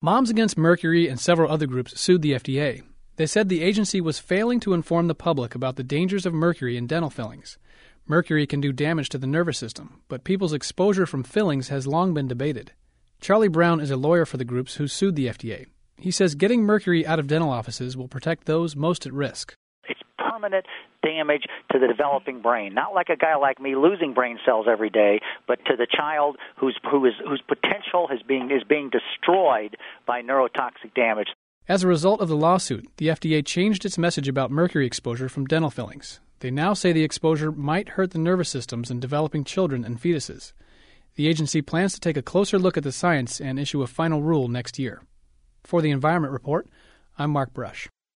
Moms Against Mercury and several other groups sued the FDA. They said the agency was failing to inform the public about the dangers of mercury in dental fillings. Mercury can do damage to the nervous system, but people's exposure from fillings has long been debated. Charlie Brown is a lawyer for the groups who sued the FDA. He says getting mercury out of dental offices will protect those most at risk. It's permanent damage to the developing brain, not like a guy like me losing brain cells every day, but to the child whose potential is being destroyed by neurotoxic damage. As a result of the lawsuit, the FDA changed its message about mercury exposure from dental fillings. They now say the exposure might hurt the nervous systems in developing children and fetuses. The agency plans to take a closer look at the science and issue a final rule next year. For the Environment Report, I'm Mark Brush.